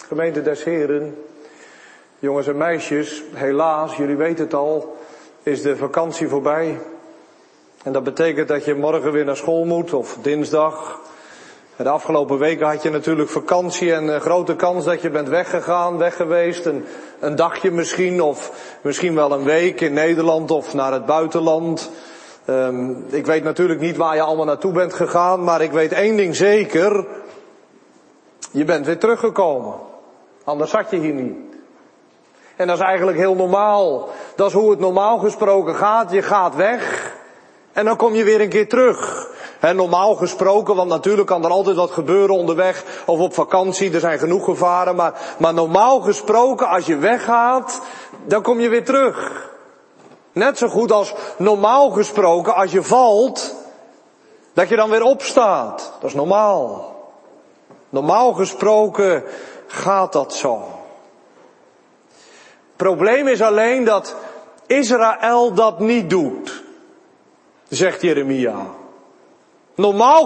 Gemeente des Heren, jongens en meisjes, helaas, jullie weten het al, is de vakantie voorbij. En dat betekent dat je morgen weer naar school moet, of dinsdag. De afgelopen weken had je natuurlijk vakantie en een grote kans dat je bent weggegaan, weg geweest. Een dagje misschien, of misschien wel een week in Nederland of naar het buitenland. Ik weet natuurlijk niet waar je allemaal naartoe bent gegaan, maar ik weet één ding zeker. Je bent weer teruggekomen. Anders zat je hier niet. En dat is eigenlijk heel normaal. Dat is hoe het normaal gesproken gaat. Je gaat weg en dan kom je weer een keer terug. En normaal gesproken, want natuurlijk kan er altijd wat gebeuren onderweg of op vakantie. Er zijn genoeg gevaren, maar normaal gesproken als je weggaat, dan kom je weer terug. Net zo goed als normaal gesproken als je valt, dat je dan weer opstaat. Dat is normaal. Normaal gesproken gaat dat zo. Het probleem is alleen dat Israël dat niet doet, zegt Jeremia. Normaal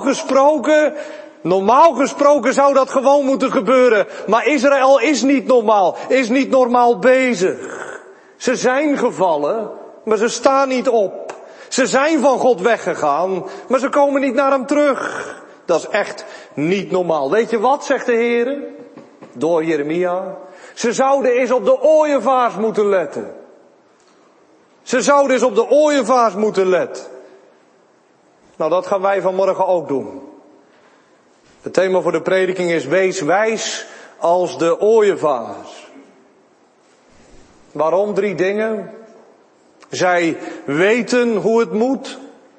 gesproken zou dat gewoon moeten gebeuren. Maar Israël is niet normaal bezig. Ze zijn gevallen, maar ze staan niet op. Ze zijn van God weggegaan, maar ze komen niet naar hem terug. Dat is echt niet normaal. Weet je wat, zegt de Heer? Door Jeremia. Ze zouden eens op de ooievaars moeten letten. Ze zouden eens op de ooievaars moeten letten. Nou, dat gaan wij vanmorgen ook doen. Het thema voor de prediking is: wees wijs als de ooievaars. Waarom? 3 dingen. Zij weten hoe het moet.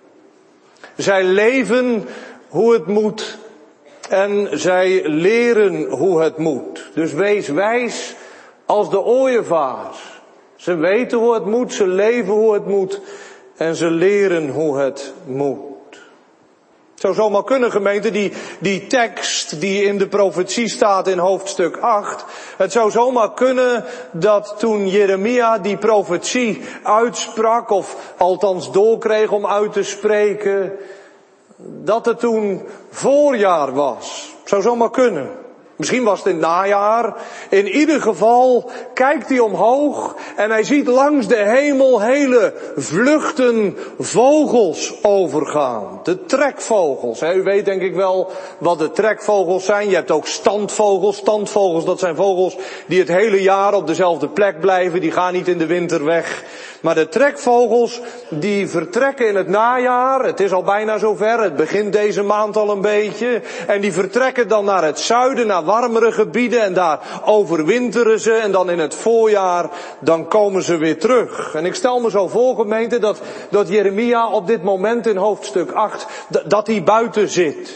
Zij leven hoe het moet. En zij leren hoe het moet. Dus wees wijs als de ooievaars. Ze weten hoe het moet, ze leven hoe het moet. En ze leren hoe het moet. Het zou zomaar kunnen, gemeente, die tekst die in de profetie staat in hoofdstuk 8. Het zou zomaar kunnen dat toen Jeremia die profetie uitsprak, of althans doorkreeg om uit te spreken, dat het toen voorjaar was. Het zou zomaar kunnen. Misschien was het in het najaar. In ieder geval kijkt hij omhoog en hij ziet langs de hemel hele vluchten vogels overgaan. De trekvogels. U weet denk ik wel wat de trekvogels zijn. Je hebt ook standvogels. Standvogels, dat zijn vogels die het hele jaar op dezelfde plek blijven. Die gaan niet in de winter weg. Maar de trekvogels die vertrekken in het najaar. Het is al bijna zover. Het begint deze maand al een beetje. En die vertrekken dan naar het zuiden, naar warmere gebieden. En daar overwinteren ze. En dan in het voorjaar, dan komen ze weer terug. En ik stel me zo voor, gemeente, dat Jeremia op dit moment in hoofdstuk 8, dat hij buiten zit.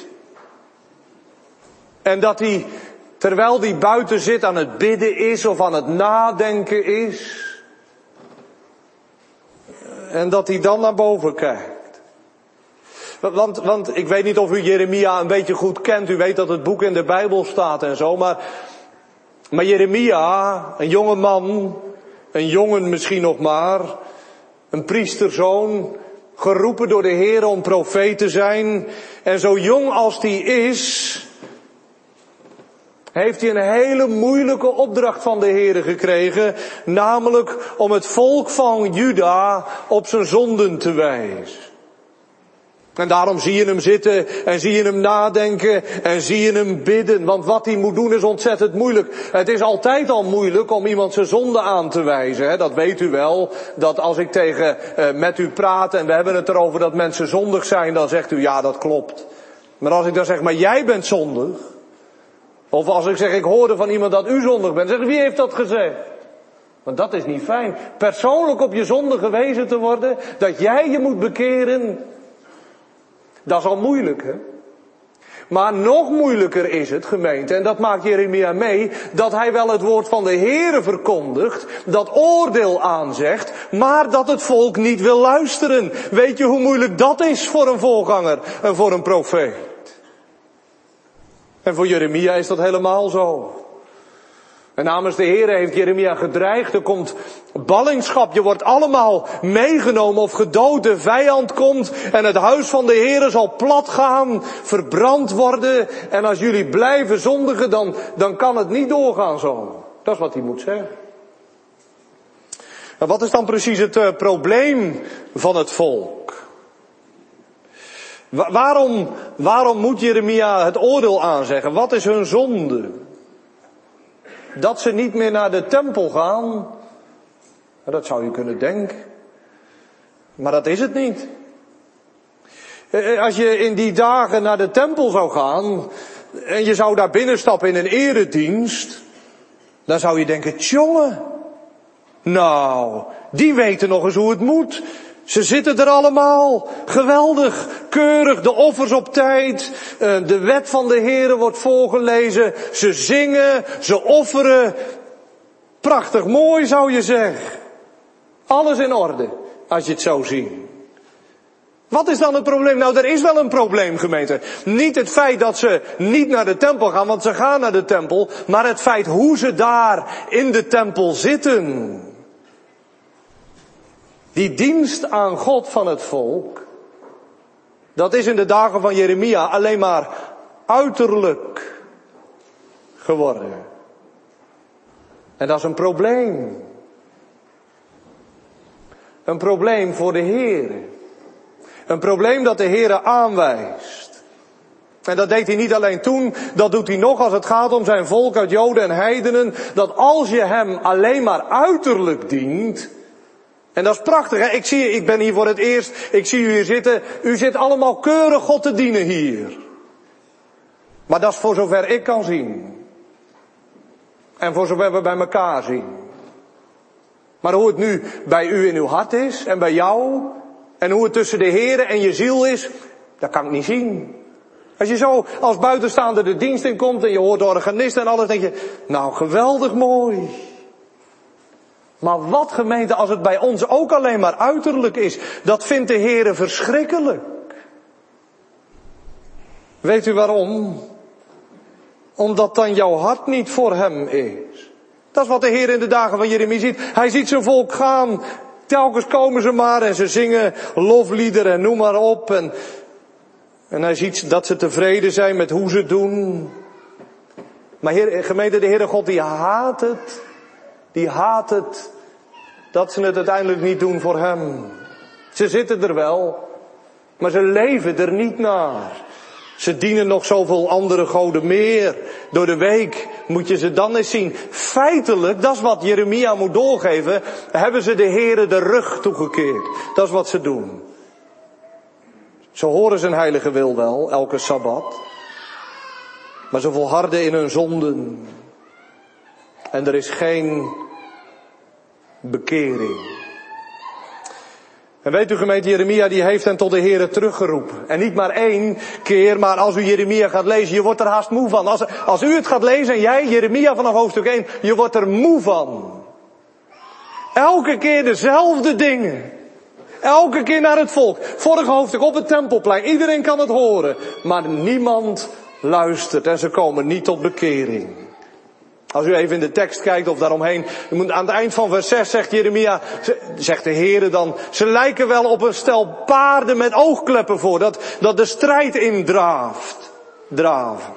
En dat hij, terwijl hij buiten zit, aan het bidden is of aan het nadenken is. En dat hij dan naar boven kijkt. Want ik weet niet of u Jeremia een beetje goed kent. U weet dat het boek in de Bijbel staat en zo. Maar Jeremia, een jonge man, een jongen misschien nog maar, een priesterzoon, geroepen door de Heer om profeet te zijn. En zo jong als die is, heeft hij een hele moeilijke opdracht van de Heer gekregen. Namelijk om het volk van Juda op zijn zonden te wijzen. En daarom zie je hem zitten en zie je hem nadenken en zie je hem bidden. Want wat hij moet doen is ontzettend moeilijk. Het is altijd al moeilijk om iemand zijn zonde aan te wijzen. Hè? Dat weet u wel. Dat als ik met u praat en we hebben het erover dat mensen zondig zijn, dan zegt u ja, dat klopt. Maar als ik dan zeg, maar jij bent zondig. Of als ik zeg, ik hoorde van iemand dat u zondig bent. Zeg, wie heeft dat gezegd? Want dat is niet fijn. Persoonlijk op je zonde gewezen te worden. Dat jij je moet bekeren. Dat is al moeilijk, hè? Maar nog moeilijker is het, gemeente, en dat maakt Jeremia mee, dat hij wel het woord van de Heere verkondigt, dat oordeel aanzegt, maar dat het volk niet wil luisteren. Weet je hoe moeilijk dat is voor een voorganger en voor een profeet? En voor Jeremia is dat helemaal zo. En namens de Heere heeft Jeremia gedreigd, er komt ballingschap, je wordt allemaal meegenomen of gedood, de vijand komt en het huis van de Heere zal plat gaan, verbrand worden. En als jullie blijven zondigen, dan kan het niet doorgaan zo. Dat is wat hij moet zeggen. En wat is dan precies het probleem van het volk? Waarom moet Jeremia het oordeel aanzeggen? Wat is hun zonde? Dat ze niet meer naar de tempel gaan, dat zou je kunnen denken. Maar dat is het niet. Als je in die dagen naar de tempel zou gaan en je zou daar binnenstappen in een eredienst, dan zou je denken, tjonge, nou, die weten nog eens hoe het moet. Ze zitten er allemaal, geweldig, keurig, de offers op tijd, de wet van de Heere wordt voorgelezen, ze zingen, ze offeren. Prachtig mooi zou je zeggen. Alles in orde, als je het zo ziet. Wat is dan het probleem? Nou, er is wel een probleem, gemeente. Niet het feit dat ze niet naar de tempel gaan, want ze gaan naar de tempel, maar het feit hoe ze daar in de tempel zitten. Die dienst aan God van het volk, dat is in de dagen van Jeremia alleen maar uiterlijk geworden. En dat is een probleem. Een probleem voor de Heere. Een probleem dat de Heere aanwijst. En dat deed hij niet alleen toen, dat doet hij nog als het gaat om zijn volk uit Joden en heidenen. Dat als je hem alleen maar uiterlijk dient. En dat is prachtig, hè? Ik ben hier voor het eerst, ik zie u hier zitten. U zit allemaal keurig God te dienen hier. Maar dat is voor zover ik kan zien. En voor zover we bij elkaar zien. Maar hoe het nu bij u in uw hart is en bij jou. En hoe het tussen de Heere en je ziel is, dat kan ik niet zien. Als je zo als buitenstaander de dienst in komt en je hoort de organist en alles, denk je, nou geweldig mooi. Maar wat, gemeente, als het bij ons ook alleen maar uiterlijk is, dat vindt de Heere verschrikkelijk. Weet u waarom? Omdat dan jouw hart niet voor hem is. Dat is wat de Heer in de dagen van Jeremia ziet. Hij ziet zijn volk gaan. Telkens komen ze maar en ze zingen lofliederen en noem maar op. En hij ziet dat ze tevreden zijn met hoe ze het doen. Maar gemeente, de Heere God die haat het. Die haat het dat ze het uiteindelijk niet doen voor hem. Ze zitten er wel, maar ze leven er niet naar. Ze dienen nog zoveel andere goden meer. Door de week moet je ze dan eens zien. Feitelijk, dat is wat Jeremia moet doorgeven, hebben ze de Heere de rug toegekeerd. Dat is wat ze doen. Ze horen zijn heilige wil wel, elke Sabbat. Maar ze volharden in hun zonden. En er is geen bekering. En weet u, gemeente, Jeremia die heeft hen tot de Heere teruggeroepen. En niet maar 1 keer, maar als u Jeremia gaat lezen, je wordt er haast moe van. Als u het gaat lezen en jij, Jeremia vanaf hoofdstuk 1, je wordt er moe van. Elke keer dezelfde dingen. Elke keer naar het volk. Vorige hoofdstuk op het Tempelplein. Iedereen kan het horen. Maar niemand luistert en ze komen niet tot bekering. Als u even in de tekst kijkt of daaromheen. Aan het eind van vers 6 zegt Jeremia, zegt de Heere dan, ze lijken wel op een stel paarden met oogkleppen voor. Dat de strijd draven.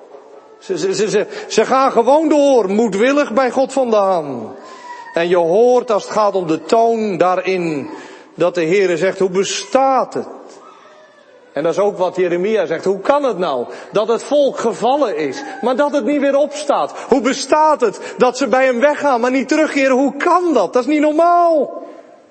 Ze gaan gewoon door, moedwillig bij God vandaan. En je hoort als het gaat om de toon daarin, dat de Heere zegt, hoe bestaat het? En dat is ook wat Jeremia zegt. Hoe kan het nou dat het volk gevallen is, maar dat het niet weer opstaat? Hoe bestaat het dat ze bij hem weggaan, maar niet terugkeren? Hoe kan dat? Dat is niet normaal.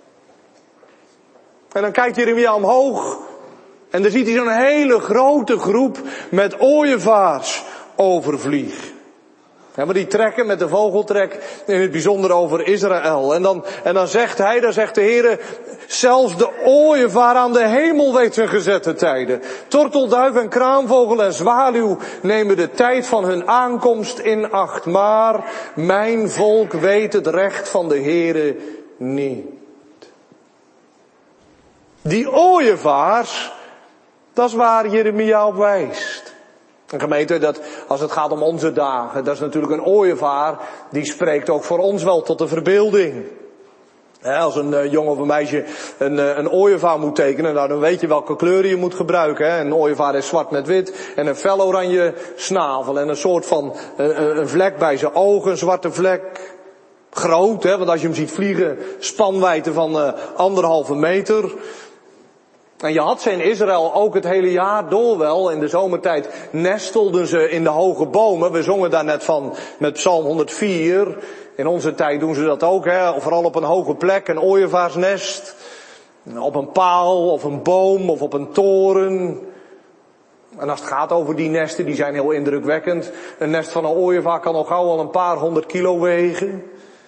En dan kijkt Jeremia omhoog en dan ziet hij zo'n hele grote groep met ooievaars overvliegen. Ja, maar die trekken met de vogeltrek in het bijzonder over Israël. En dan zegt hij, daar zegt de Heere, zelfs de ooievaar aan de hemel weet zijn gezette tijden. Tortelduif en kraanvogel en zwaluw nemen de tijd van hun aankomst in acht. Maar mijn volk weet het recht van de Heere niet. Die ooievaars, dat is waar Jeremia op wijst. Een gemeente, dat als het gaat om onze dagen, dat is natuurlijk een ooievaar, die spreekt ook voor ons wel tot de verbeelding. Als een jongen of een meisje een ooievaar moet tekenen, nou dan weet je welke kleuren je moet gebruiken. Een ooievaar is zwart met wit en een fel oranje snavel en een soort van een vlek bij zijn ogen, een zwarte vlek. Groot, want als je hem ziet vliegen, spanwijdte van 1,5 meter. En je had ze in Israël ook het hele jaar door wel. In de zomertijd nestelden ze in de hoge bomen. We zongen daar net van met Psalm 104. In onze tijd doen ze dat ook, vooral op een hoge plek, een ooievaarsnest. Op een paal of een boom of op een toren. En als het gaat over die nesten, die zijn heel indrukwekkend. Een nest van een ooievaar kan al gauw al een paar 100 kilo wegen.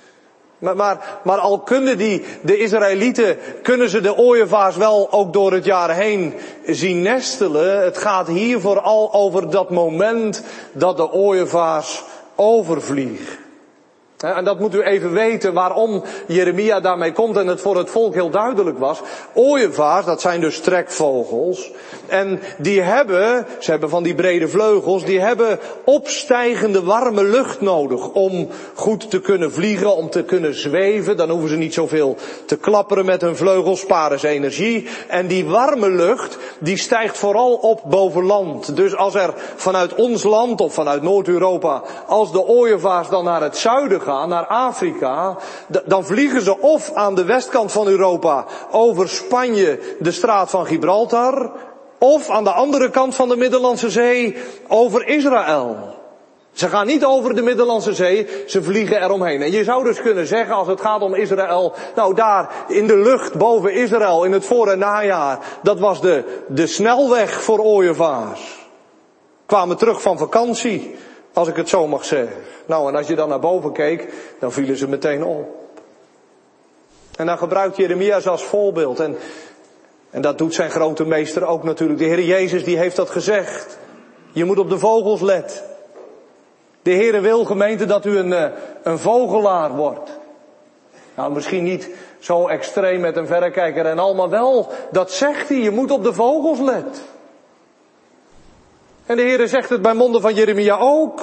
Maar al kunnen de Israëlieten, kunnen ze de ooievaars wel ook door het jaar heen zien nestelen. Het gaat hier vooral over dat moment dat de ooievaars overvliegen. En dat moet u even weten waarom Jeremia daarmee komt en het voor het volk heel duidelijk was. Ooievaars, dat zijn dus trekvogels. En die hebben, ze hebben van die brede vleugels, die hebben opstijgende warme lucht nodig om goed te kunnen vliegen, om te kunnen zweven. Dan hoeven ze niet zoveel te klapperen met hun vleugels, sparen ze energie. En die warme lucht, die stijgt vooral op boven land. Dus als er vanuit ons land of vanuit Noord-Europa, als de ooievaars dan naar het zuiden gaan, naar Afrika, dan vliegen ze of aan de westkant van Europa over Spanje de straat van Gibraltar, of aan de andere kant van de Middellandse Zee over Israël. Ze gaan niet over de Middellandse Zee, ze vliegen eromheen. En je zou dus kunnen zeggen, als het gaat om Israël, nou daar in de lucht boven Israël in het voor- en najaar, dat was de snelweg voor ooievaars. Kwamen terug van vakantie, als ik het zo mag zeggen. Nou, en als je dan naar boven keek, dan vielen ze meteen op. En dan gebruikt Jeremia ze als voorbeeld. En dat doet zijn grote meester ook natuurlijk. De Heer Jezus die heeft dat gezegd. Je moet op de vogels letten. De Heer wil, gemeente, dat u een vogelaar wordt. Nou, misschien niet zo extreem met een verrekijker en al, maar wel, dat zegt hij, je moet op de vogels letten. En de Heer zegt het bij monden van Jeremia ook.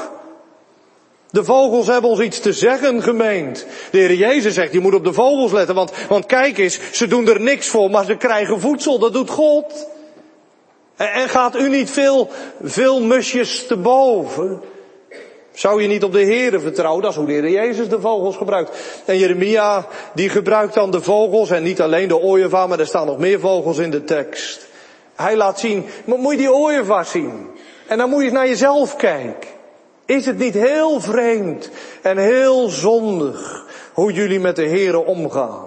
De vogels hebben ons iets te zeggen, gemeend. De Heer Jezus zegt, je moet op de vogels letten, want kijk eens, ze doen er niks voor, maar ze krijgen voedsel, dat doet God. En gaat u niet veel musjes te boven? Zou je niet op de Heer vertrouwen? Dat is hoe de Heer Jezus de vogels gebruikt. En Jeremia, die gebruikt dan de vogels, en niet alleen de ooievaar, maar er staan nog meer vogels in de tekst. Hij laat zien, moet je die ooievaar zien? En dan moet je eens naar jezelf kijken. Is het niet heel vreemd en heel zondig hoe jullie met de Here omgaan?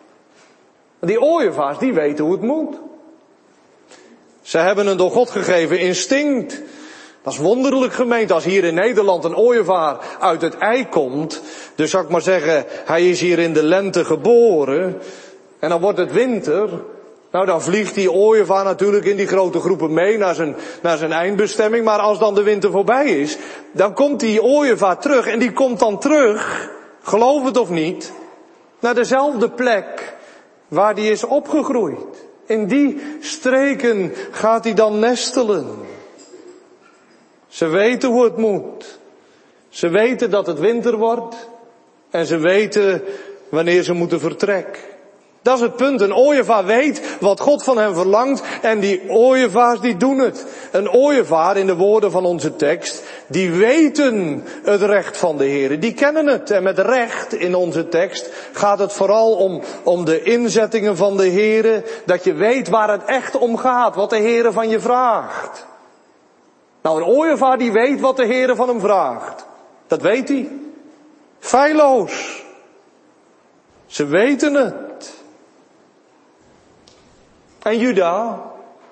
Die ooievaars, die weten hoe het moet. Ze hebben een door God gegeven instinct. Dat is wonderlijk, gemeente, als hier in Nederland een ooievaar uit het ei komt. Dus zou ik maar zeggen, hij is hier in de lente geboren. En dan wordt het winter. Nou, dan vliegt die ooievaar natuurlijk in die grote groepen mee naar zijn eindbestemming. Maar als dan de winter voorbij is, dan komt die ooievaar terug. En die komt dan terug, geloof het of niet, naar dezelfde plek waar die is opgegroeid. In die streken gaat hij dan nestelen. Ze weten hoe het moet. Ze weten dat het winter wordt. En ze weten wanneer ze moeten vertrekken. Dat is het punt. Een ooievaar weet wat God van hem verlangt en die ooievaars die doen het. Een ooievaar, in de woorden van onze tekst, die weten het recht van de Heer. Die kennen het. En met recht in onze tekst gaat het vooral om de inzettingen van de Heer. Dat je weet waar het echt om gaat, wat de Heer van je vraagt. Nou, een ooievaar die weet wat de Heer van hem vraagt. Dat weet hij. Feilloos. Ze weten het. En Juda?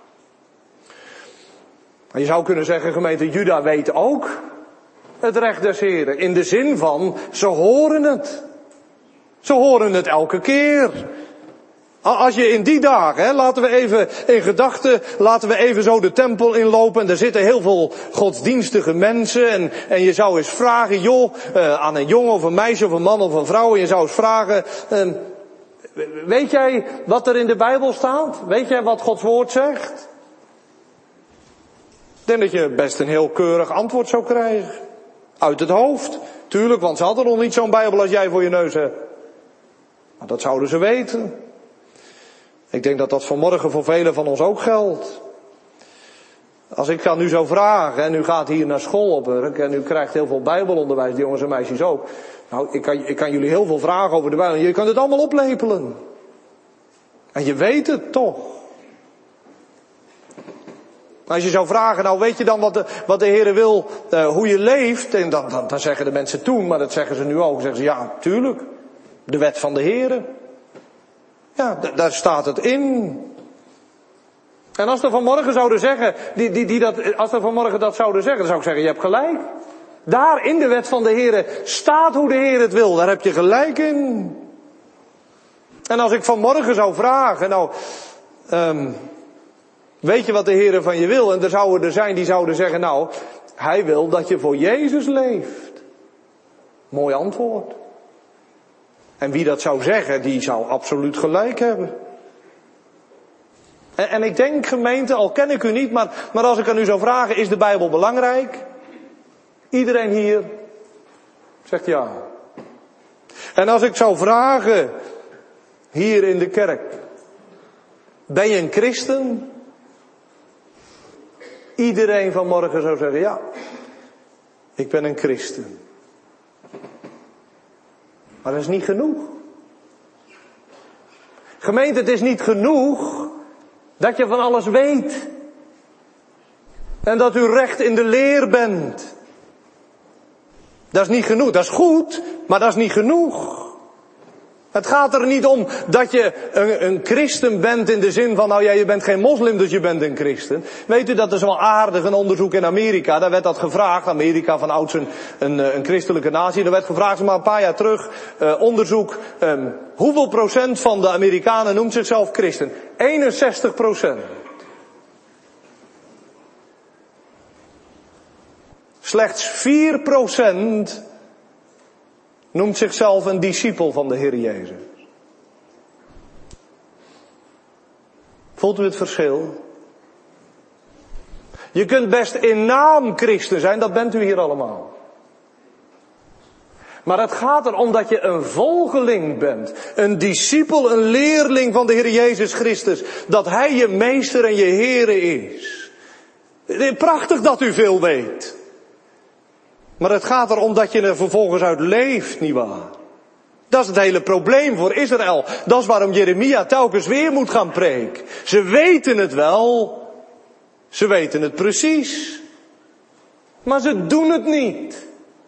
Je zou kunnen zeggen, gemeente, Juda weet ook het recht des Heren. In de zin van, ze horen het. Ze horen het elke keer. Als je in die dagen, laten we even in gedachten, laten we even zo de tempel inlopen. En er zitten heel veel godsdienstige mensen. En je zou eens vragen, joh, aan een jongen of een meisje of een man of een vrouw. En je zou eens vragen, weet jij wat er in de Bijbel staat? Weet jij wat Gods woord zegt? denk dat je best een heel keurig antwoord zou krijgen. Uit het hoofd. Tuurlijk, want ze hadden nog niet zo'n Bijbel als jij voor je neus hebt. Maar dat zouden ze weten. Ik denk dat dat vanmorgen voor velen van ons ook geldt. Als ik dan nu zou vragen, en u gaat hier naar school op werk, en u krijgt heel veel Bijbelonderwijs, die jongens en meisjes ook. Nou, ik kan jullie heel veel vragen over de Bijbel, je kan het allemaal oplepelen. En je weet het toch. Als je zou vragen, nou weet je dan wat de Heere wil, hoe je leeft, en dan zeggen de mensen toen, maar dat zeggen ze nu ook, zeggen ze ja, tuurlijk, de wet van de Heere. Ja, daar staat het in. En als ze vanmorgen zouden zeggen, als ze vanmorgen dat zouden zeggen, dan zou ik zeggen, je hebt gelijk. Daar in de wet van de Heere staat hoe de Heer het wil, daar heb je gelijk in. En als ik vanmorgen zou vragen, nou, weet je wat de Heere van je wil? En er zouden er zijn die zouden zeggen, nou, Hij wil dat je voor Jezus leeft. Mooi antwoord. En wie dat zou zeggen, die zou absoluut gelijk hebben. En ik denk, gemeente, al ken ik u niet, maar als ik aan u zou vragen, is de Bijbel belangrijk? Iedereen hier zegt ja. En als ik zou vragen, hier in de kerk, ben je een christen? Iedereen vanmorgen zou zeggen, ja, ik ben een christen. Maar dat is niet genoeg. Gemeente, het is niet genoeg dat je van alles weet. En dat u recht in de leer bent. Dat is niet genoeg. Dat is goed, maar dat is niet genoeg. Het gaat er niet om dat je een christen bent in de zin van, nou ja, je bent geen moslim, dus je bent een christen. Weet u, dat is wel aardig, een onderzoek in Amerika, daar werd dat gevraagd. Amerika van ouds een christelijke natie. Daar werd gevraagd, maar een paar jaar terug, onderzoek, hoeveel procent van de Amerikanen noemt zichzelf christen? 61%. Slechts 4% noemt zichzelf een discipel van de Heer Jezus. Voelt u het verschil? Je kunt best in naam christen zijn, dat bent u hier allemaal. Maar het gaat erom dat je een volgeling bent. Een discipel, een leerling van de Heer Jezus Christus. Dat Hij je meester en je Heere is. Prachtig dat u veel weet. Maar het gaat erom dat je er vervolgens uit leeft, nietwaar? Dat is het hele probleem voor Israël. Dat is waarom Jeremia telkens weer moet gaan preken. Ze weten het wel. Ze weten het precies. Maar ze doen het niet.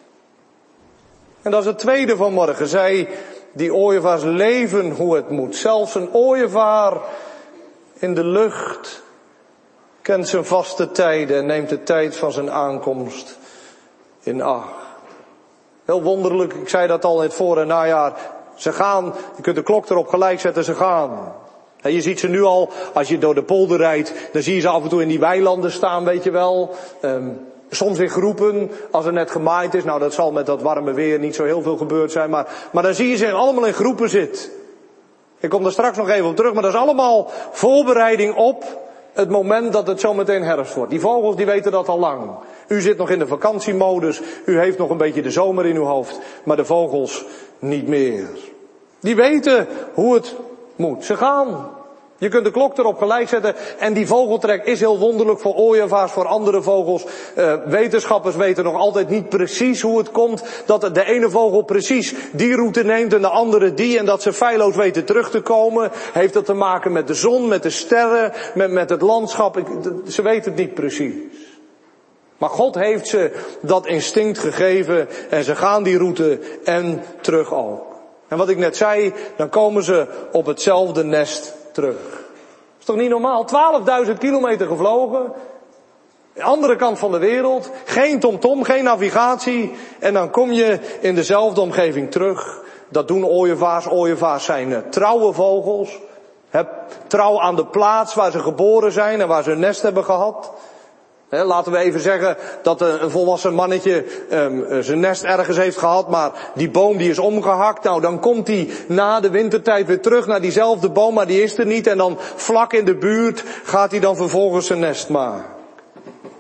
En dat is het tweede van morgen. Zij, die ooievaars, leven hoe het moet. Zelfs een ooievaar in de lucht kent zijn vaste tijden en neemt de tijd van zijn aankomst in acht. Heel wonderlijk, ik zei dat al in het voor- en najaar. Ze gaan, je kunt de klok erop gelijk zetten, ze gaan. En je ziet ze nu al, als je door de polder rijdt, dan zie je ze af en toe in die weilanden staan, weet je wel. Soms in groepen, als er net gemaaid is. Nou, dat zal met dat warme weer niet zo heel veel gebeurd zijn. Maar dan zie je ze allemaal in groepen zitten. Ik kom daar straks nog even op terug, maar dat is allemaal voorbereiding op het moment dat het zometeen herfst wordt. Die vogels, die weten dat al lang. U zit nog in de vakantiemodus, u heeft nog een beetje de zomer in uw hoofd, maar de vogels niet meer. Die weten hoe het moet. Ze gaan. Je kunt de klok erop gelijk zetten en die vogeltrek is heel wonderlijk voor ooievaars, voor andere vogels. Wetenschappers weten nog altijd niet precies hoe het komt dat de ene vogel precies die route neemt en de andere die en dat ze feilloos weten terug te komen. Heeft dat te maken met de zon, met de sterren, met het landschap? Ze weten het niet precies. Maar God heeft ze dat instinct gegeven en ze gaan die route en terug ook. En wat ik net zei, dan komen ze op hetzelfde nest terug. Dat is toch niet normaal? 12.000 kilometer gevlogen. De andere kant van de wereld. Geen tomtom, geen navigatie. En dan kom je in dezelfde omgeving terug. Dat doen ooievaars. Ooievaars zijn trouwe vogels. Trouw aan de plaats waar ze geboren zijn en waar ze een nest hebben gehad. Laten we even zeggen dat een volwassen mannetje zijn nest ergens heeft gehad, maar die boom die is omgehakt. Nou, dan komt hij na de wintertijd weer terug naar diezelfde boom, maar die is er niet. En dan vlak in de buurt gaat hij dan vervolgens zijn nest maken.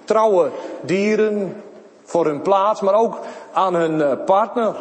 Trouwe dieren voor hun plaats, maar ook aan hun partner.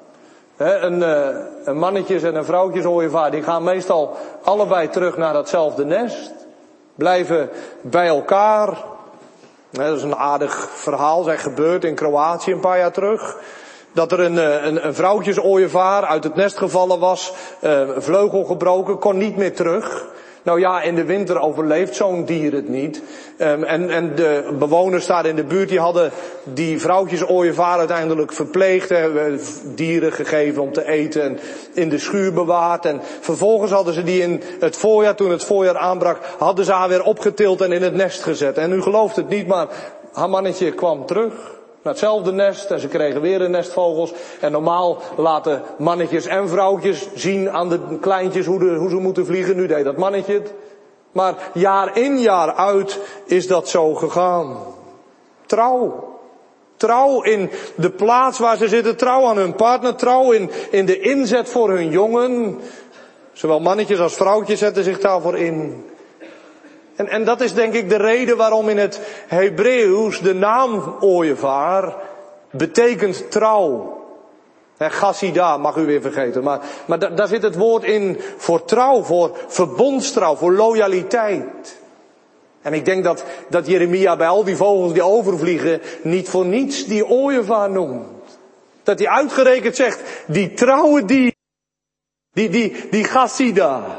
Een mannetjes- en een vrouwtjesooievaar, die gaan meestal allebei terug naar datzelfde nest. Blijven bij elkaar. Dat is een aardig verhaal, dat is gebeurd in Kroatië een paar jaar terug. Dat er een vrouwtjesooievaar uit het nest gevallen was, vleugel gebroken, kon niet meer terug. Nou ja, in de winter overleeft zo'n dier het niet. En de bewoners daar in de buurt, die hadden die vrouwtjesooievaar uiteindelijk verpleegd. Dieren gegeven om te eten en in de schuur bewaard. En vervolgens hadden ze die in het voorjaar, toen het voorjaar aanbrak, hadden ze haar weer opgetild en in het nest gezet. En u gelooft het niet, maar haar mannetje kwam terug naar hetzelfde nest en ze kregen weer een nest vogels. En normaal laten mannetjes en vrouwtjes zien aan de kleintjes hoe ze moeten vliegen. Nu deed dat mannetje het. Maar jaar in jaar uit is dat zo gegaan. Trouw. Trouw in de plaats waar ze zitten. Trouw aan hun partner. Trouw in de inzet voor hun jongen. Zowel mannetjes als vrouwtjes zetten zich daarvoor in. En dat is denk ik de reden waarom in het Hebreeuws de naam ooievaar betekent trouw. Chassida mag u weer vergeten, maar daar zit het woord in voor trouw, voor verbondstrouw, voor loyaliteit. En ik denk dat Jeremia bij al die vogels die overvliegen niet voor niets die ooievaar noemt. Dat hij uitgerekend zegt, die trouwe dier, die Chassida.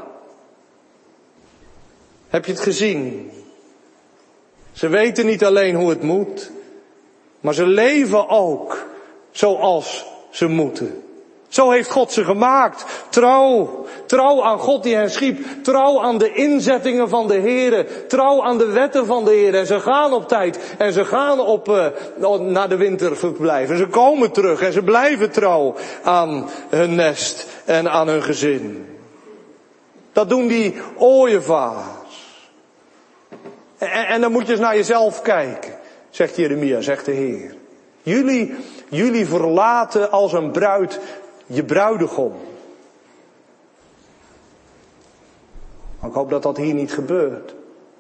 Heb je het gezien? Ze weten niet alleen hoe het moet, maar ze leven ook zoals ze moeten. Zo heeft God ze gemaakt. Trouw. Trouw aan God die hen schiep. Trouw aan de inzettingen van de Heere. Trouw aan de wetten van de Heere. En ze gaan op tijd. En ze gaan naar de winterverblijf. En ze komen terug. En ze blijven trouw aan hun nest en aan hun gezin. Dat doen die ooievaars. En dan moet je eens naar jezelf kijken, zegt Jeremia, zegt de Heer. Jullie verlaten als een bruid je bruidegom. Ik hoop dat dat hier niet gebeurt.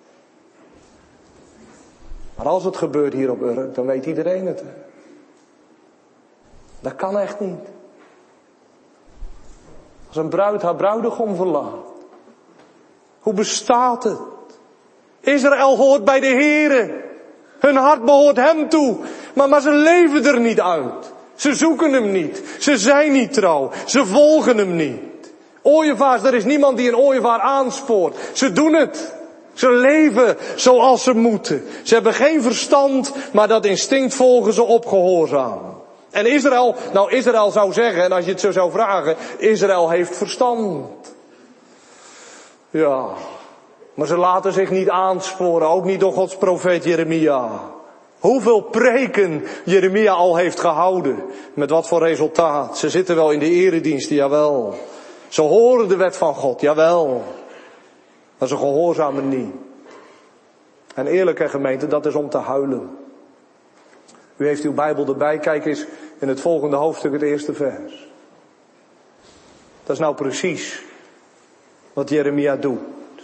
Maar als het gebeurt hier op Urk, dan weet iedereen het. Dat kan echt niet. Als een bruid haar bruidegom verlaat. Hoe bestaat het? Israël hoort bij de Heere. Hun hart behoort hem toe. Maar ze leven er niet uit. Ze zoeken hem niet. Ze zijn niet trouw. Ze volgen hem niet. Ooievaars, er is niemand die een ooievaar aanspoort. Ze doen het. Ze leven zoals ze moeten. Ze hebben geen verstand, maar dat instinct volgen ze opgehoorzaam. En Israël zou zeggen, en als je het zo zou vragen, Israël heeft verstand. Ja, maar ze laten zich niet aansporen, ook niet door Gods profeet Jeremia. Hoeveel preken Jeremia al heeft gehouden, met wat voor resultaat. Ze zitten wel in de erediensten, jawel. Ze horen de wet van God, jawel. Maar ze gehoorzamen niet. En eerlijke gemeente, dat is om te huilen. U heeft uw Bijbel erbij, kijk eens in het volgende hoofdstuk, het eerste vers. Dat is nou precies wat Jeremia doet.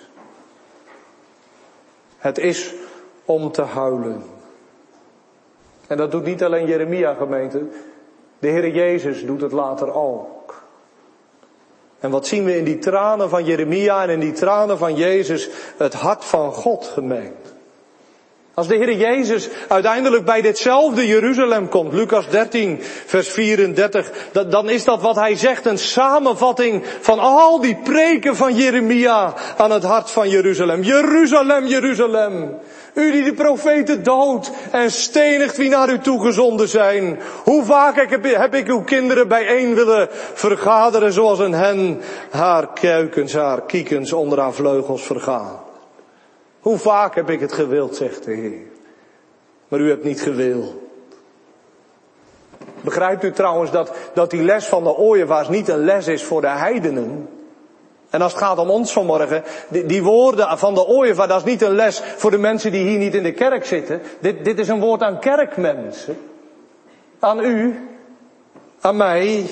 Het is om te huilen. En dat doet niet alleen Jeremia, gemeente. De Heer Jezus doet het later ook. En wat zien we in die tranen van Jeremia en in die tranen van Jezus? Het hart van God, gemeente. Als de Heer Jezus uiteindelijk bij ditzelfde Jeruzalem komt, Lucas 13, vers 34, dan is dat wat hij zegt een samenvatting van al die preken van Jeremia aan het hart van Jeruzalem. Jeruzalem, Jeruzalem, u die de profeten doodt en stenigt wie naar u toegezonden zijn. Hoe vaak heb ik uw kinderen bijeen willen vergaderen zoals een hen haar kuikens, haar kiekens onder haar vleugels vergaat. Hoe vaak heb ik het gewild, zegt de Heer. Maar u hebt niet gewild. Begrijpt u trouwens dat die les van de ooievaars niet een les is voor de heidenen? En als het gaat om ons vanmorgen, die woorden van de ooievaar, dat is niet een les voor de mensen die hier niet in de kerk zitten. Dit is een woord aan kerkmensen. Aan u. Aan mij.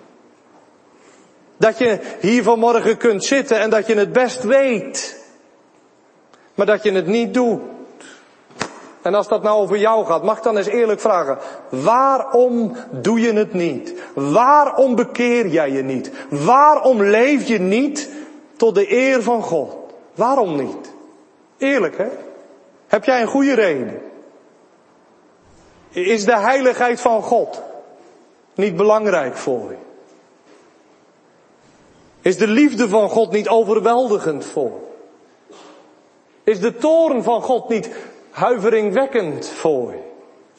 Dat je hier vanmorgen kunt zitten en dat je het best weet. Maar dat je het niet doet. En als dat nou over jou gaat, mag ik dan eens eerlijk vragen. Waarom doe je het niet? Waarom bekeer jij je niet? Waarom leef je niet tot de eer van God? Waarom niet? Eerlijk, hè? Heb jij een goede reden? Is de heiligheid van God niet belangrijk voor je? Is de liefde van God niet overweldigend voor je? Is de toorn van God niet huiveringwekkend voor je?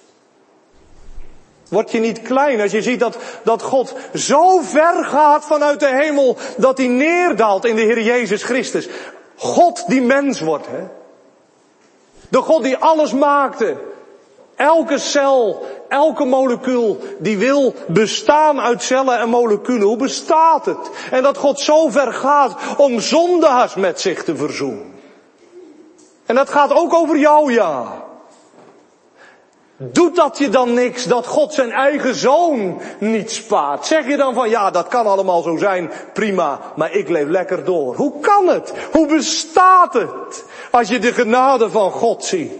Word je niet klein als je ziet dat God zo ver gaat vanuit de hemel dat hij neerdaalt in de Heer Jezus Christus. God die mens wordt, hè? De God die alles maakte. Elke cel, elke molecuul, die wil bestaan uit cellen en moleculen. Hoe bestaat het? En dat God zo ver gaat om zondaars met zich te verzoenen. En dat gaat ook over jou, ja. Doet dat je dan niks dat God zijn eigen zoon niet spaart? Zeg je dan van ja, dat kan allemaal zo zijn, prima, maar ik leef lekker door. Hoe kan het? Hoe bestaat het? Als je de genade van God ziet.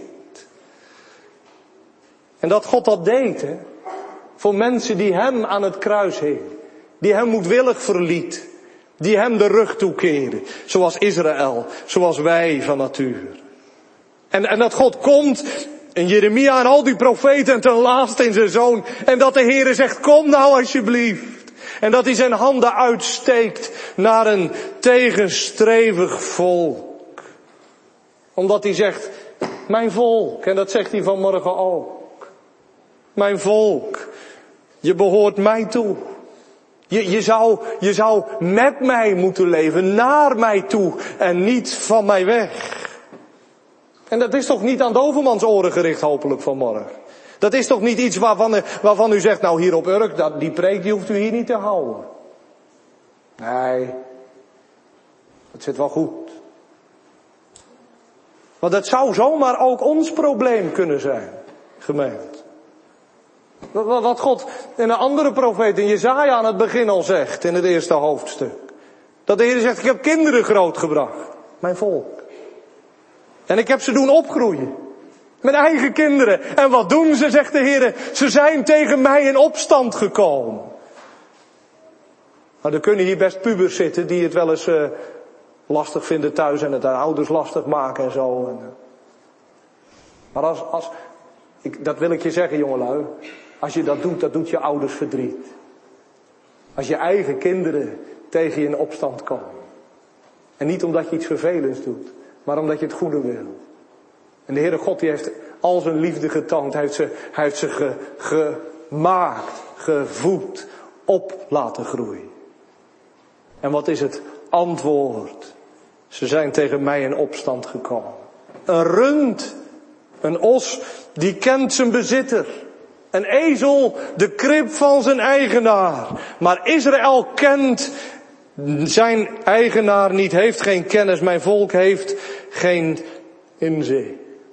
En dat God dat deed, hè? Voor mensen die hem aan het kruis hingen. Die hem moedwillig verliet. Die hem de rug toekeerden. Zoals Israël, zoals wij van nature. En dat God komt in Jeremia en al die profeten en ten laatste in zijn zoon. En dat de Heere zegt, kom nou alsjeblieft. En dat hij zijn handen uitsteekt naar een tegenstrevig volk. Omdat hij zegt, mijn volk, en dat zegt hij vanmorgen ook. Mijn volk, je behoort mij toe. Je zou met mij moeten leven, naar mij toe en niet van mij weg. En dat is toch niet aan dovermans oren gericht hopelijk vanmorgen. Dat is toch niet iets waarvan u zegt, nou hier op Urk, die preek die hoeft u hier niet te houden. Nee, het zit wel goed. Want dat zou zomaar ook ons probleem kunnen zijn, gemeente. Wat God in een andere profeet, in Jesaja aan het begin al zegt, in het eerste hoofdstuk. Dat de Heer zegt, ik heb kinderen grootgebracht, mijn volk. En ik heb ze doen opgroeien. Mijn eigen kinderen. En wat doen ze, zegt de Heer, ze zijn tegen mij in opstand gekomen. Nou, er kunnen hier best pubers zitten die het wel eens lastig vinden thuis en het aan ouders lastig maken en zo. Maar dat wil ik je zeggen, jongelui. Als je dat doet je ouders verdriet. Als je eigen kinderen tegen je in opstand komen. En niet omdat je iets vervelends doet, maar omdat je het goede wil. En de Heere God die heeft al zijn liefde getoond. Hij heeft ze gemaakt, gevoed, op laten groeien. En wat is het antwoord? Ze zijn tegen mij in opstand gekomen. Een rund, een os, die kent zijn bezitter. Een ezel, de krib van zijn eigenaar. Maar Israël kent zijn eigenaar niet, heeft geen kennis. Mijn volk heeft geen inzicht.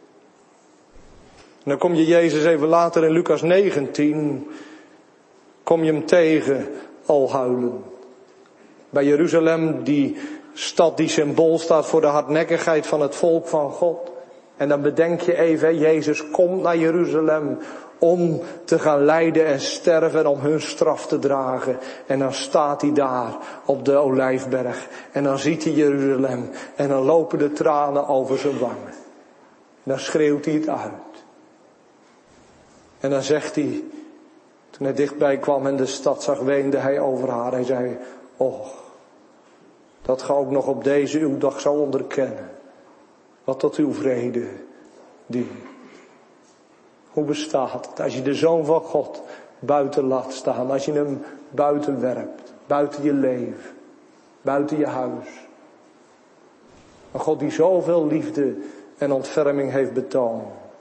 En dan kom je Jezus even later in Lucas 19. Kom je hem tegen, al huilen. Bij Jeruzalem, die stad die symbool staat voor de hardnekkigheid van het volk van God. En dan bedenk je even, Jezus komt naar Jeruzalem om te gaan lijden en sterven en om hun straf te dragen. En dan staat hij daar op de Olijfberg. En dan ziet hij Jeruzalem. En dan lopen de tranen over zijn wangen. En dan schreeuwt hij het uit. En dan zegt hij, toen hij dichtbij kwam en de stad zag, weende hij over haar. Hij zei, och, dat ge ook nog op deze uw dag zou onderkennen. Wat tot uw vrede dient. Hoe bestaat het als je de Zoon van God buiten laat staan. Als je hem buiten werpt. Buiten je leven. Buiten je huis. Een God die zoveel liefde en ontferming heeft betoond.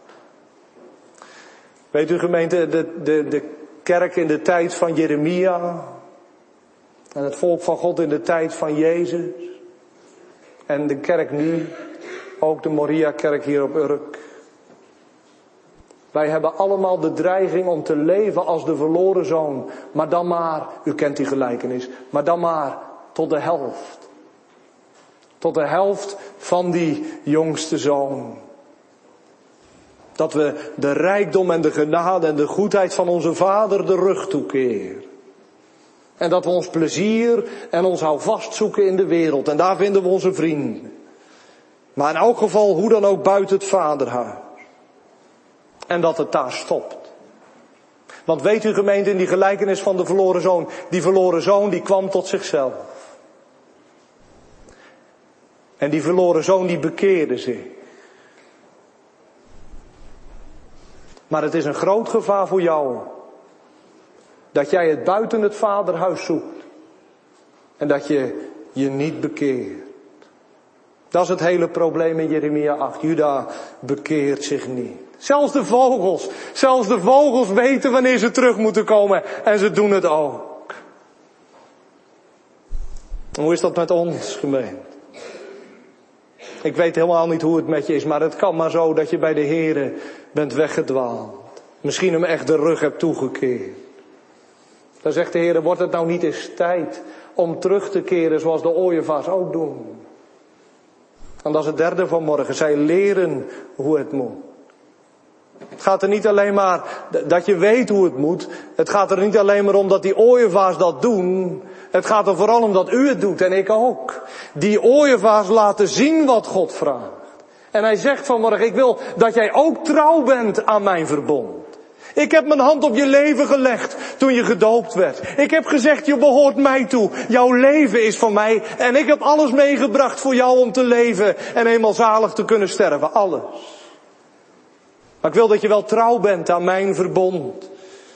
Weet u gemeente, de kerk in de tijd van Jeremia. En het volk van God in de tijd van Jezus. En de kerk nu. Ook de Moria-kerk hier op Urk. Wij hebben allemaal de dreiging om te leven als de verloren zoon. Maar dan maar, u kent die gelijkenis, maar dan maar tot de helft. Tot de helft van die jongste zoon. Dat we de rijkdom en de genade en de goedheid van onze Vader de rug toekeren. En dat we ons plezier en ons houvast zoeken in de wereld. En daar vinden we onze vrienden. Maar in elk geval, hoe dan ook, buiten het vaderhuis. En dat het daar stopt. Want weet u, gemeente, in die gelijkenis van de verloren zoon, die verloren zoon die kwam tot zichzelf. En die verloren zoon die bekeerde zich. Maar het is een groot gevaar voor jou. Dat jij het buiten het vaderhuis zoekt. En dat je je niet bekeert. Dat is het hele probleem in Jeremia 8. Juda bekeert zich niet. Zelfs de vogels weten wanneer ze terug moeten komen. En ze doen het ook. Hoe is dat met ons, gemeente? Ik weet helemaal niet hoe het met je is, maar het kan maar zo dat je bij de Here bent weggedwaald. Misschien hem echt de rug hebt toegekeerd. Dan zegt de Heer, wordt het nou niet eens tijd om terug te keren zoals de ooievaars ook doen. En dat is het derde van morgen. Zij leren hoe het moet. Het gaat er niet alleen maar dat je weet hoe het moet. Het gaat er niet alleen maar om dat die ooievaars dat doen. Het gaat er vooral om dat u het doet en ik ook. Die ooievaars laten zien wat God vraagt. En hij zegt vanmorgen, ik wil dat jij ook trouw bent aan mijn verbond. Ik heb mijn hand op je leven gelegd toen je gedoopt werd. Ik heb gezegd, je behoort mij toe. Jouw leven is van mij. En ik heb alles meegebracht voor jou om te leven en eenmaal zalig te kunnen sterven. Alles. Maar ik wil dat je wel trouw bent aan mijn verbond.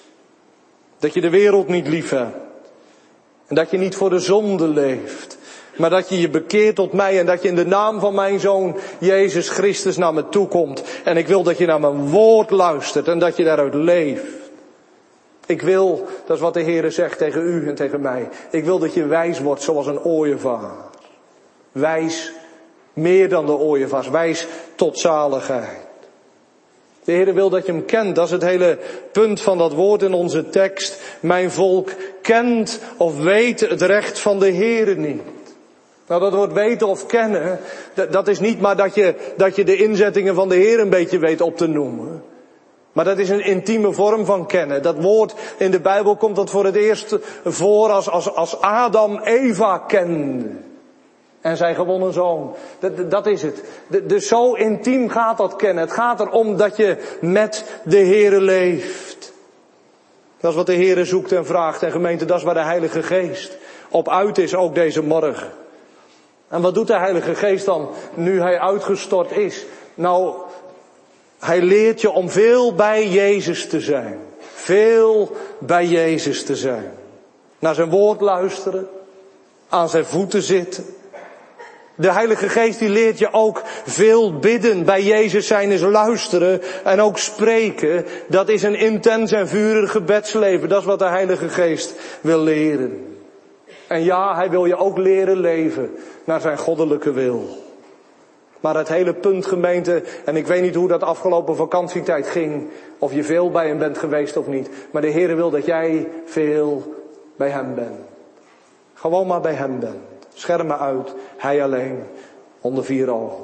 Dat je de wereld niet lief hebt. En dat je niet voor de zonde leeft. Maar dat je je bekeert tot mij en dat je in de naam van mijn Zoon Jezus Christus naar me toe komt. En ik wil dat je naar mijn woord luistert en dat je daaruit leeft. Ik wil, dat is wat de Heere zegt tegen u en tegen mij. Ik wil dat je wijs wordt zoals een ooievaar. Wijs meer dan de ooievaars. Wijs tot zaligheid. De Heere wil dat je hem kent. Dat is het hele punt van dat woord in onze tekst. Mijn volk kent of weet het recht van de Heere niet. Nou, dat woord weten of kennen, dat is niet maar dat je de inzettingen van de Heer een beetje weet op te noemen. Maar dat is een intieme vorm van kennen. Dat woord in de Bijbel komt dat voor het eerst voor als Adam Eva kende. En zijn gewonnen zoon. Dat is het. Dus zo intiem gaat dat kennen. Het gaat erom dat je met de Heere leeft. Dat is wat de Heere zoekt en vraagt. En gemeente, dat is waar de Heilige Geest op uit is, ook deze morgen. En wat doet de Heilige Geest dan, nu hij uitgestort is? Nou, hij leert je om veel bij Jezus te zijn. Veel bij Jezus te zijn. Naar zijn woord luisteren. Aan zijn voeten zitten. De Heilige Geest die leert je ook veel bidden. Bij Jezus zijn is luisteren en ook spreken. Dat is een intens en vurig gebedsleven. Dat is wat de Heilige Geest wil leren. En ja, hij wil je ook leren leven naar zijn goddelijke wil. Maar het hele punt, gemeente, en ik weet niet hoe dat afgelopen vakantietijd ging, of je veel bij hem bent geweest of niet. Maar de Heere wil dat jij veel bij hem bent. Gewoon maar bij hem bent. Schermen uit, hij alleen, onder 4 ogen.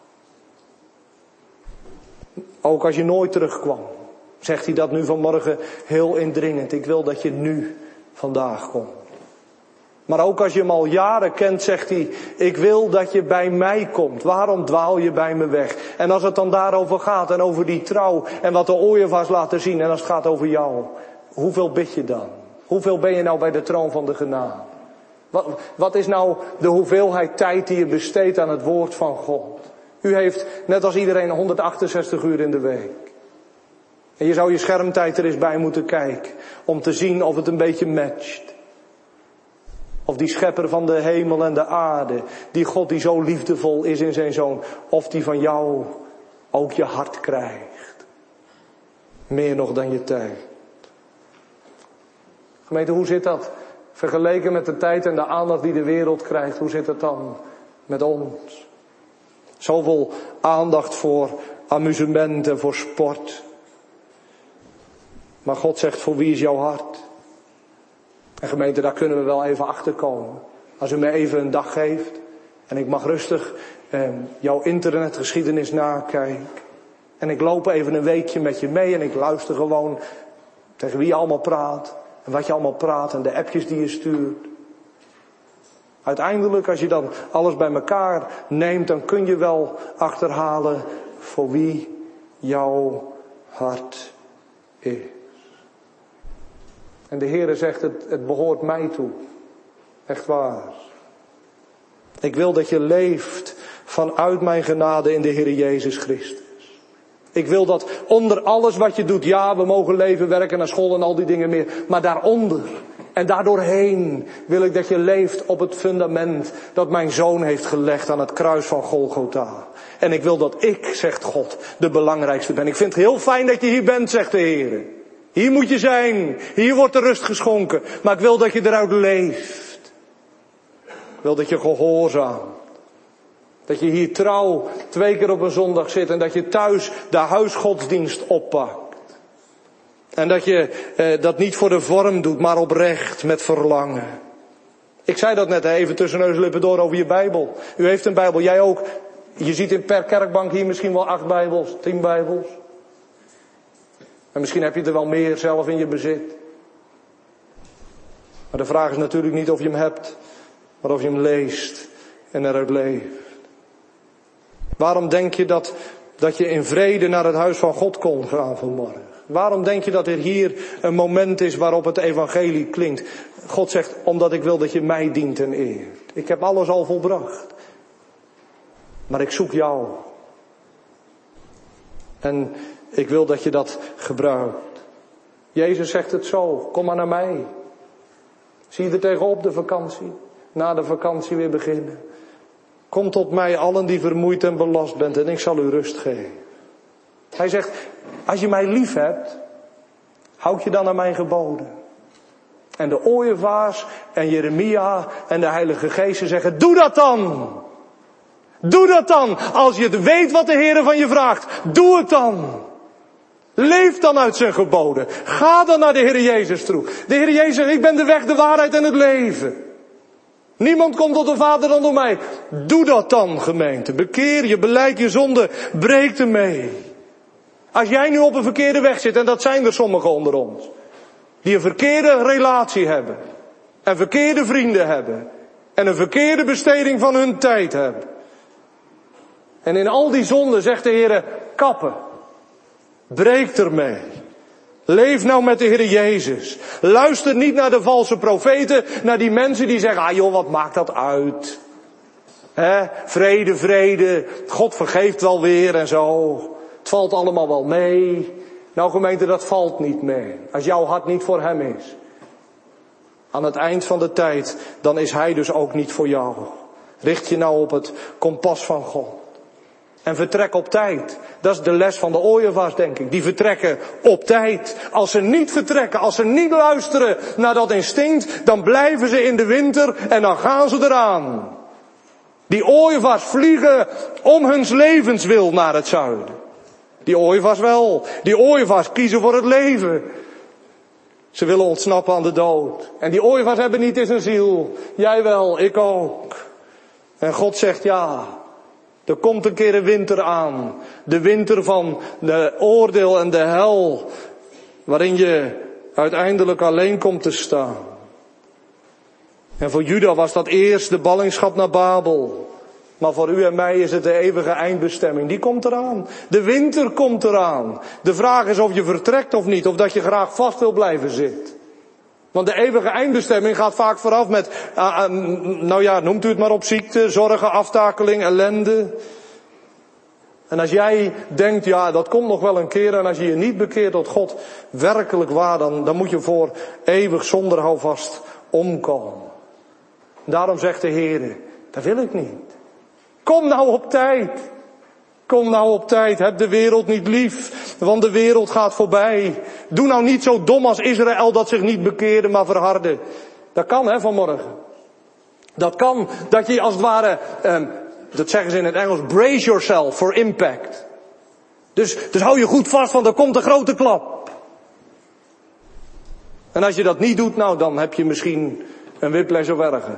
Ook als je nooit terugkwam, zegt hij dat nu vanmorgen heel indringend. Ik wil dat je nu vandaag komt. Maar ook als je hem al jaren kent, zegt hij, ik wil dat je bij mij komt. Waarom dwaal je bij me weg? En als het dan daarover gaat en over die trouw en wat de ooievaars laten zien en als het gaat over jou, hoeveel bid je dan? Hoeveel ben je nou bij de troon van de genade? Wat is nou de hoeveelheid tijd die je besteedt aan het woord van God? U heeft, net als iedereen, 168 uur in de week. En je zou je schermtijd er eens bij moeten kijken, om te zien of het een beetje matcht. Of die schepper van de hemel en de aarde, die God die zo liefdevol is in zijn Zoon, of die van jou ook je hart krijgt. Meer nog dan je tijd. Gemeente, hoe zit dat? Vergeleken met de tijd en de aandacht die de wereld krijgt, hoe zit het dan met ons? Zoveel aandacht voor amusement en voor sport. Maar God zegt, voor wie is jouw hart? En gemeente, daar kunnen we wel even achter komen. Als u me even een dag geeft en ik mag rustig jouw internetgeschiedenis nakijken. En ik loop even een weekje met je mee en ik luister gewoon tegen wie je allemaal praat. En wat je allemaal praat en de appjes die je stuurt. Uiteindelijk, als je dan alles bij elkaar neemt, dan kun je wel achterhalen voor wie jouw hart is. En de Heere zegt, het behoort mij toe. Echt waar. Ik wil dat je leeft vanuit mijn genade in de Heer Jezus Christus. Ik wil dat onder alles wat je doet, ja, we mogen leven, werken, naar school en al die dingen meer. Maar daaronder en daardoorheen wil ik dat je leeft op het fundament dat mijn zoon heeft gelegd aan het kruis van Golgotha. En ik wil dat ik, zegt God, de belangrijkste ben. Ik vind het heel fijn dat je hier bent, zegt de Heer. Hier moet je zijn. Hier wordt de rust geschonken. Maar ik wil dat je eruit leeft. Ik wil dat je gehoorzaamt. Dat je hier trouw 2 keer op een zondag zit en dat je thuis de huisgodsdienst oppakt. En dat je dat niet voor de vorm doet, maar oprecht met verlangen. Ik zei dat net even tussen neus en lippen door over je Bijbel. U heeft een Bijbel, jij ook. Je ziet in per kerkbank hier misschien wel 8 Bijbels, 10 Bijbels. En misschien heb je er wel meer zelf in je bezit. Maar de vraag is natuurlijk niet of je hem hebt, maar of je hem leest en eruit leeft. Waarom denk je dat je in vrede naar het huis van God kon gaan vanmorgen? Waarom denk je dat er hier een moment is waarop het evangelie klinkt? God zegt, omdat ik wil dat je mij dient en eert. Ik heb alles al volbracht. Maar ik zoek jou. En ik wil dat je dat gebruikt. Jezus zegt het zo, kom maar naar mij. Zie je er tegenop de vakantie? Na de vakantie weer beginnen. Kom tot mij allen die vermoeid en belast bent en ik zal u rust geven. Hij zegt, als je mij lief hebt, houd je dan aan mijn geboden. En de ooievaars en Jeremia en de Heilige Geest zeggen, doe dat dan. Doe dat dan. Als je het weet wat de Heer van je vraagt, doe het dan. Leef dan uit zijn geboden. Ga dan naar de Heer Jezus toe. De Heer Jezus zegt, ik ben de weg, de waarheid en het leven. Niemand komt tot de Vader dan door mij. Doe dat dan, gemeente. Bekeer je, belijd je zonde, breek ermee. Als jij nu op een verkeerde weg zit, en dat zijn er sommigen onder ons, die een verkeerde relatie hebben, en verkeerde vrienden hebben, en een verkeerde besteding van hun tijd hebben. En in al die zonden zegt de Heer, kappen. Breek ermee. Leef nou met de Heer Jezus. Luister niet naar de valse profeten, naar die mensen die zeggen, ah joh, wat maakt dat uit? Vrede, vrede, God vergeeft wel weer en zo. Het valt allemaal wel mee. Nou gemeente, dat valt niet mee. Als jouw hart niet voor hem is. Aan het eind van de tijd, dan is hij dus ook niet voor jou. Richt je nou op het kompas van God. En vertrek op tijd. Dat is de les van de ooievaars, denk ik. Die vertrekken op tijd. Als ze niet vertrekken, als ze niet luisteren naar dat instinct, dan blijven ze in de winter en dan gaan ze eraan. Die ooievaars vliegen om huns levenswil naar het zuiden. Die ooievaars wel. Die ooievaars kiezen voor het leven. Ze willen ontsnappen aan de dood. En die ooievaars hebben niet in zijn ziel. Jij wel, ik ook. En God zegt ja. Er komt een keer een winter aan. De winter van de oordeel en de hel. Waarin je uiteindelijk alleen komt te staan. En voor Juda was dat eerst de ballingschap naar Babel. Maar voor u en mij is het de eeuwige eindbestemming. Die komt eraan. De winter komt eraan. De vraag is of je vertrekt of niet. Of dat je graag vast wil blijven zitten. Want de eeuwige eindbestemming gaat vaak vooraf met, nou ja, noemt u het maar op, ziekte, zorgen, aftakeling, ellende. En als jij denkt, ja, dat komt nog wel een keer, en als je je niet bekeert tot God, werkelijk waar, dan moet je voor eeuwig zonder houvast omkomen. Daarom zegt de Heer, dat wil ik niet. Kom nou op tijd. Kom nou op tijd, heb de wereld niet lief, want de wereld gaat voorbij. Doe nou niet zo dom als Israël dat zich niet bekeerde, maar verhardde. Dat kan vanmorgen. Dat kan, dat je als het ware, dat zeggen ze in het Engels, brace yourself for impact. Dus hou je goed vast, want er komt een grote klap. En als je dat niet doet, nou dan heb je misschien een whiplash of erger.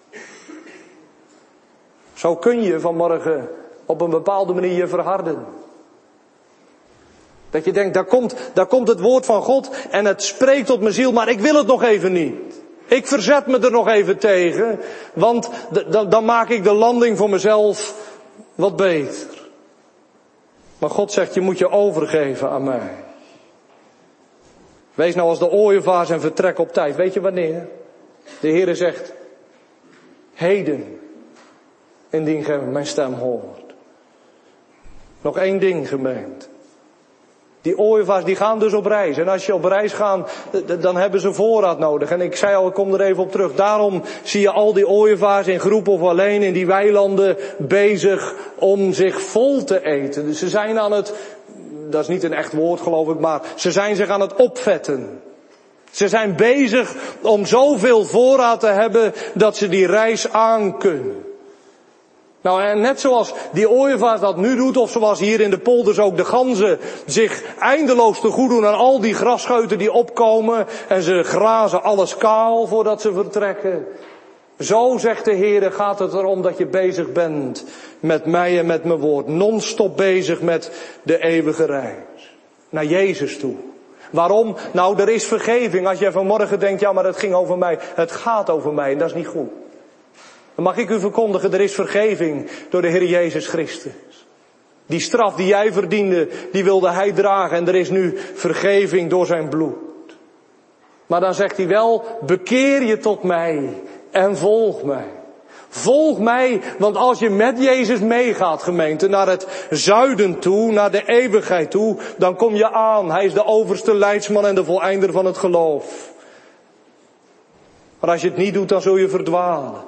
Zo kun je vanmorgen op een bepaalde manier je verharden. Dat je denkt, daar komt het woord van God en het spreekt tot mijn ziel, maar ik wil het nog even niet. Ik verzet me er nog even tegen, want dan maak ik de landing voor mezelf wat beter. Maar God zegt, je moet je overgeven aan mij. Wees nou als de ooievaars en vertrek op tijd. Weet je wanneer? De Heere zegt, heden, indien gij mijn stem hoort. Nog één ding, gemeente. Die ooievaars die gaan dus op reis. En als je op reis gaat, dan hebben ze voorraad nodig. En ik zei al, ik kom er even op terug. Daarom zie je al die ooievaars in groep of alleen in die weilanden bezig om zich vol te eten. Dus ze zijn aan het, dat is niet een echt woord geloof ik, maar ze zijn zich aan het opvetten. Ze zijn bezig om zoveel voorraad te hebben dat ze die reis aan kunnen. Nou, en net zoals die ooievaars dat nu doet, of zoals hier in de polders ook de ganzen zich eindeloos te goed doen aan al die grasscheuten die opkomen en ze grazen alles kaal voordat ze vertrekken. Zo, zegt de Heere, gaat het erom dat je bezig bent met mij en met mijn woord. Non-stop bezig met de eeuwige reis. Naar Jezus toe. Waarom? Nou, er is vergeving. Als jij vanmorgen denkt, ja, maar het ging over mij. Het gaat over mij en dat is niet goed. Dan mag ik u verkondigen, er is vergeving door de Heer Jezus Christus. Die straf die jij verdiende, die wilde Hij dragen en er is nu vergeving door zijn bloed. Maar dan zegt hij wel, bekeer je tot mij en volg mij. Volg mij, want als je met Jezus meegaat, gemeente, naar het zuiden toe, naar de eeuwigheid toe, dan kom je aan. Hij is de overste leidsman en de voleinder van het geloof. Maar als je het niet doet, dan zul je verdwalen.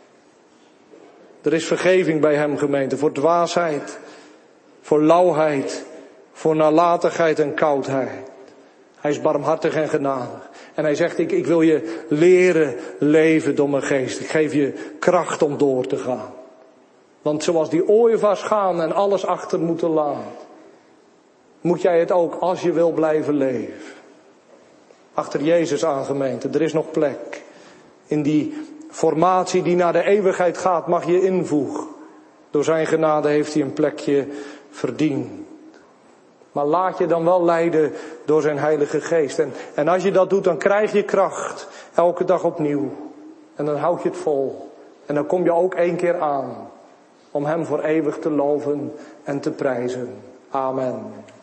Er is vergeving bij hem, gemeente, voor dwaasheid, voor lauwheid, voor nalatigheid en koudheid. Hij is barmhartig en genadig. En hij zegt, ik wil je leren leven door mijn geest. Ik geef je kracht om door te gaan. Want zoals die ooievaars gaan en alles achter moeten laten, moet jij het ook als je wil blijven leven. Achter Jezus aan, gemeente, er is nog plek. In die formatie die naar de eeuwigheid gaat, mag je invoegen. Door zijn genade heeft hij een plekje verdiend. Maar laat je dan wel leiden door zijn Heilige Geest. En als je dat doet, dan krijg je kracht. Elke dag opnieuw. En dan houd je het vol. En dan kom je ook 1 keer aan. Om hem voor eeuwig te loven en te prijzen. Amen.